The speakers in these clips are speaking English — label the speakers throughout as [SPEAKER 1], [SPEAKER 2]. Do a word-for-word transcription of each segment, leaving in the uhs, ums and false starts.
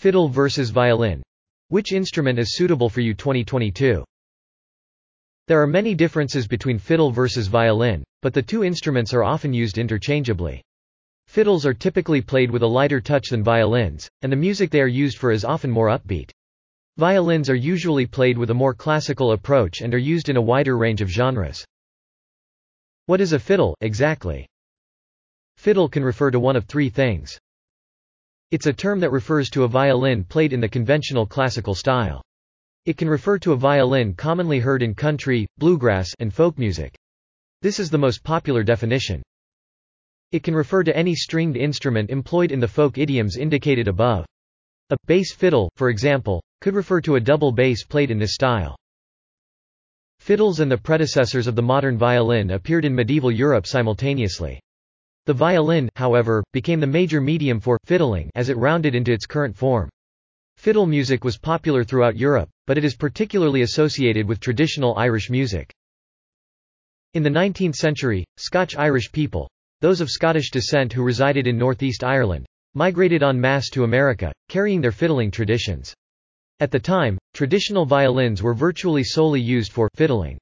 [SPEAKER 1] Fiddle versus violin. Which instrument is suitable for you twenty twenty-two? There are many differences between fiddle versus violin, but the two instruments are often used interchangeably. Fiddles are typically played with a lighter touch than violins, and the music they are used for is often more upbeat. Violins are usually played with a more classical approach and are used in a wider range of genres. What is a fiddle, exactly? Fiddle can refer to one of three things. It's a term that refers to a violin played in the conventional classical style. It can refer to a violin commonly heard in country, bluegrass, and folk music. This is the most popular definition. It can refer to any stringed instrument employed in the folk idioms indicated above. A bass fiddle, for example, could refer to a double bass played in this style. Fiddles and the predecessors of the modern violin appeared in medieval Europe simultaneously. The violin, however, became the major medium for fiddling as it rounded into its current form. Fiddle music was popular throughout Europe, but it is particularly associated with traditional Irish music. In the nineteenth century, Scotch-Irish people, those of Scottish descent who resided in northeast Ireland, migrated en masse to America, carrying their fiddling traditions. At the time, traditional violins were virtually solely used for fiddling.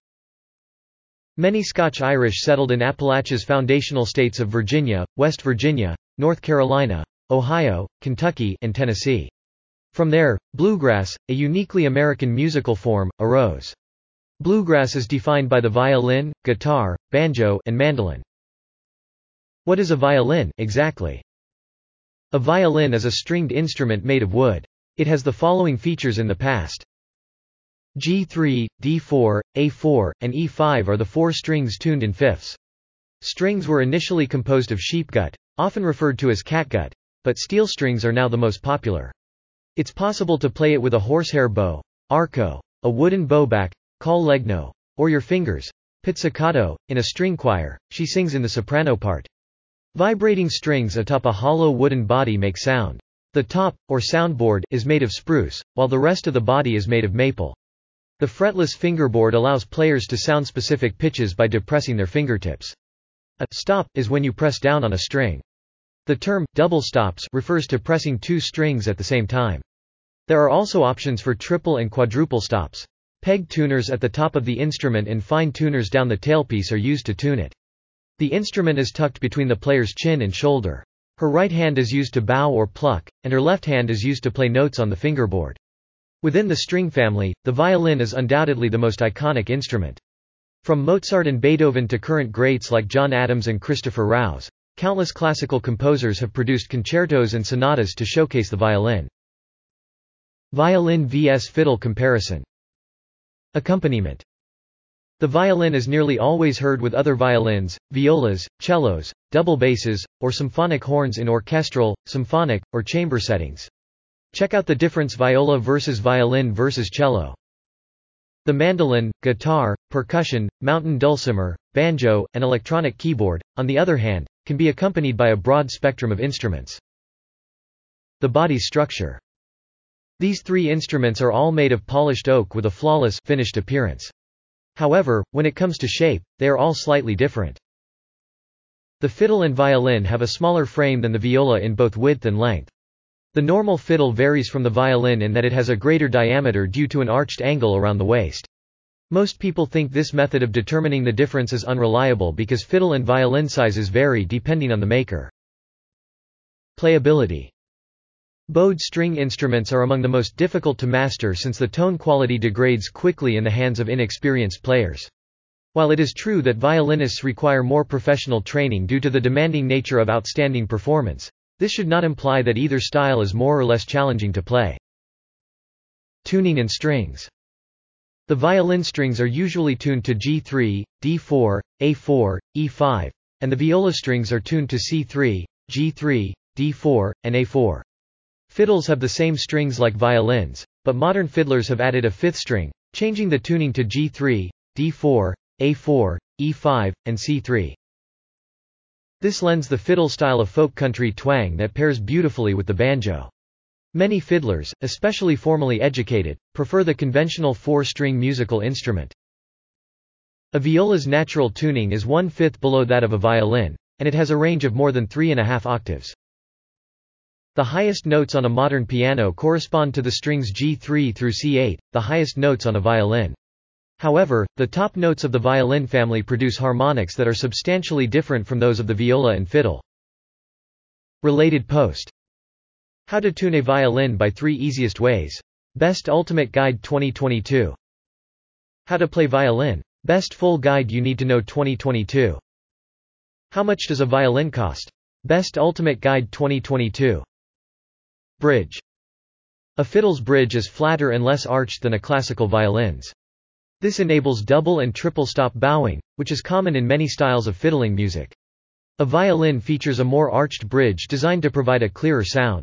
[SPEAKER 1] Many Scotch-Irish settled in Appalachia's foundational states of Virginia, West Virginia, North Carolina, Ohio, Kentucky, and Tennessee. From there, bluegrass, a uniquely American musical form, arose. Bluegrass is defined by the violin, guitar, banjo, and mandolin. What is a violin, exactly? A violin is a stringed instrument made of wood. It has the following features in the past. G three, D four, A four, and E five are the four strings tuned in fifths. Strings were initially composed of sheepgut, often referred to as catgut, but steel strings are now the most popular. It's possible to play it with a horsehair bow, arco, a wooden bowback, called legno, or your fingers. Pizzicato, in a string choir, she sings in the soprano part. Vibrating strings atop a hollow wooden body make sound. The top, or soundboard, is made of spruce, while the rest of the body is made of maple. The fretless fingerboard allows players to sound specific pitches by depressing their fingertips. A stop is when you press down on a string. The term double stops refers to pressing two strings at the same time. There are also options for triple and quadruple stops. Peg tuners at the top of the instrument and fine tuners down the tailpiece are used to tune it. The instrument is tucked between the player's chin and shoulder. Her right hand is used to bow or pluck, and her left hand is used to play notes on the fingerboard. Within the string family, the violin is undoubtedly the most iconic instrument. From Mozart and Beethoven to current greats like John Adams and Christopher Rouse, countless classical composers have produced concertos and sonatas to showcase the violin. Violin versus fiddle comparison. Accompaniment. The violin is nearly always heard with other violins, violas, cellos, double basses, or symphonic horns in orchestral, symphonic, or chamber settings. Check out the difference viola versus violin versus cello. The mandolin, guitar, percussion, mountain dulcimer, banjo, and electronic keyboard, on the other hand, can be accompanied by a broad spectrum of instruments. The body structure. These three instruments are all made of polished oak with a flawless, finished appearance. However, when it comes to shape, they are all slightly different. The fiddle and violin have a smaller frame than the viola in both width and length. The normal fiddle varies from the violin in that it has a greater diameter due to an arched angle around the waist. Most people think this method of determining the difference is unreliable because fiddle and violin sizes vary depending on the maker. Playability. Bowed string instruments are among the most difficult to master since the tone quality degrades quickly in the hands of inexperienced players. While it is true that violinists require more professional training due to the demanding nature of outstanding performance, this should not imply that either style is more or less challenging to play. Tuning and strings. The violin strings are usually tuned to G three, D four, A four, E five, and the viola strings are tuned to C three, G three, D four, and A four. Fiddles have the same strings like violins, but modern fiddlers have added a fifth string, changing the tuning to G three, D four, A four, E five, and C three. This lends the fiddle style a folk country twang that pairs beautifully with the banjo. Many fiddlers, especially formally educated, prefer the conventional four-string musical instrument. A viola's natural tuning is one-fifth below that of a violin, and it has a range of more than three and a half octaves. The highest notes on a modern piano correspond to the strings G three through C eight, the highest notes on a violin. However, the top notes of the violin family produce harmonics that are substantially different from those of the viola and fiddle. Related post. How to tune a violin by three easiest ways. Best Ultimate Guide twenty twenty-two. How to play violin. Best full guide you need to know twenty twenty-two. How much does a violin cost? Best Ultimate Guide twenty twenty-two. Bridge. A fiddle's bridge is flatter and less arched than a classical violin's. This enables double and triple stop bowing, which is common in many styles of fiddling music. A violin features a more arched bridge designed to provide a clearer sound.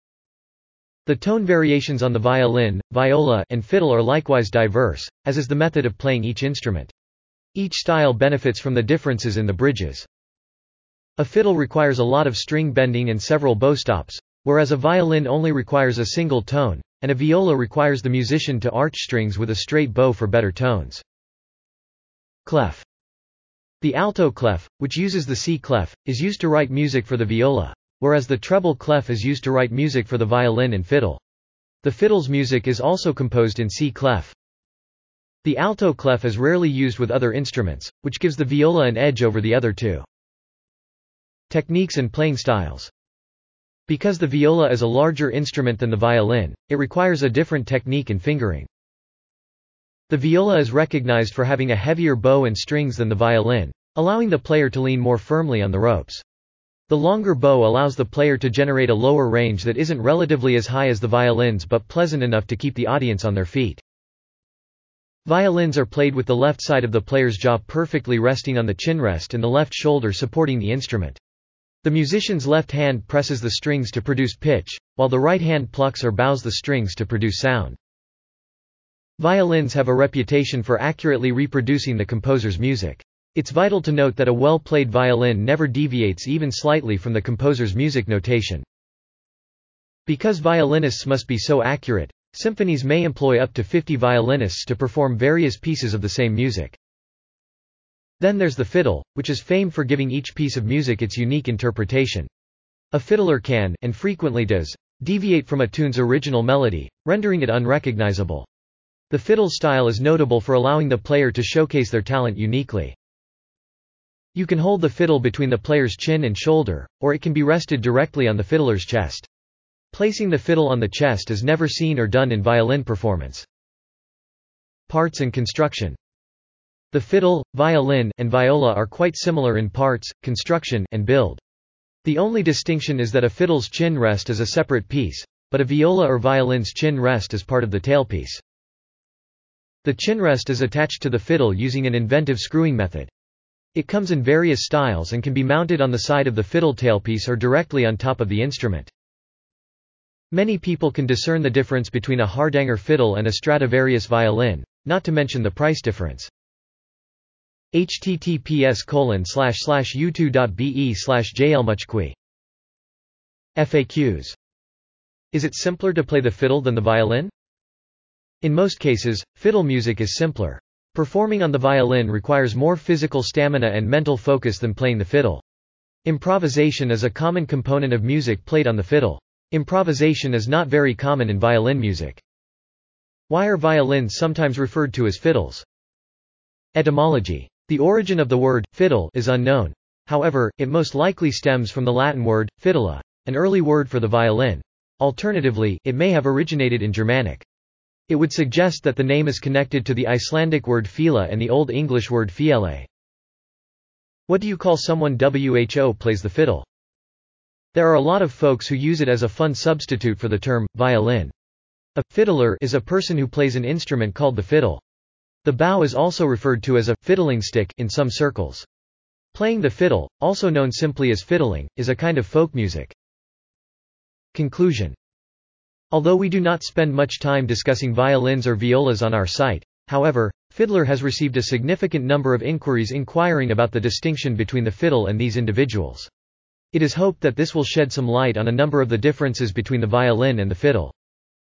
[SPEAKER 1] The tone variations on the violin, viola, and fiddle are likewise diverse, as is the method of playing each instrument. Each style benefits from the differences in the bridges. A fiddle requires a lot of string bending and several bow stops, whereas a violin only requires a single tone, and a viola requires the musician to arch strings with a straight bow for better tones. Clef. The alto clef, which uses the C clef, is used to write music for the viola, whereas the treble clef is used to write music for the violin and fiddle. The fiddle's music is also composed in C clef. The alto clef is rarely used with other instruments, which gives the viola an edge over the other two. Techniques and playing styles. Because the viola is a larger instrument than the violin, it requires a different technique in fingering. The viola is recognized for having a heavier bow and strings than the violin, allowing the player to lean more firmly on the ropes. The longer bow allows the player to generate a lower range that isn't relatively as high as the violin's but pleasant enough to keep the audience on their feet. Violins are played with the left side of the player's jaw perfectly resting on the chin rest and the left shoulder supporting the instrument. The musician's left hand presses the strings to produce pitch, while the right hand plucks or bows the strings to produce sound. Violins have a reputation for accurately reproducing the composer's music. It's vital to note that a well-played violin never deviates even slightly from the composer's music notation. Because violinists must be so accurate, symphonies may employ up to fifty violinists to perform various pieces of the same music. Then there's the fiddle, which is famed for giving each piece of music its unique interpretation. A fiddler can, and frequently does, deviate from a tune's original melody, rendering it unrecognizable. The fiddle style is notable for allowing the player to showcase their talent uniquely. You can hold the fiddle between the player's chin and shoulder, or it can be rested directly on the fiddler's chest. Placing the fiddle on the chest is never seen or done in violin performance. Parts and construction. The fiddle, violin, and viola are quite similar in parts, construction, and build. The only distinction is that a fiddle's chin rest is a separate piece, but a viola or violin's chin rest is part of the tailpiece. The chin rest is attached to the fiddle using an inventive screwing method. It comes in various styles and can be mounted on the side of the fiddle tailpiece or directly on top of the instrument. Many people can discern the difference between a Hardanger fiddle and a Stradivarius violin, not to mention the price difference. https colon slash slash u2.be slash jlmuchqui. F A Qs. Is it simpler to play the fiddle than the violin? In most cases, fiddle music is simpler. Performing on the violin requires more physical stamina and mental focus than playing the fiddle. Improvisation is a common component of music played on the fiddle. Improvisation is not very common in violin music. Why are violins sometimes referred to as fiddles? Etymology. The origin of the word fiddle is unknown. However, it most likely stems from the Latin word fidula, an early word for the violin. Alternatively, it may have originated in Germanic. It would suggest that the name is connected to the Icelandic word fila and the Old English word fiele. What do you call someone who plays the fiddle? There are a lot of folks who use it as a fun substitute for the term violin. A fiddler is a person who plays an instrument called the fiddle. The bow is also referred to as a fiddling stick in some circles. Playing the fiddle, also known simply as fiddling, is a kind of folk music. Conclusion. Although we do not spend much time discussing violins or violas on our site, however, Fiddler has received a significant number of inquiries inquiring about the distinction between the fiddle and these individuals. It is hoped that this will shed some light on a number of the differences between the violin and the fiddle.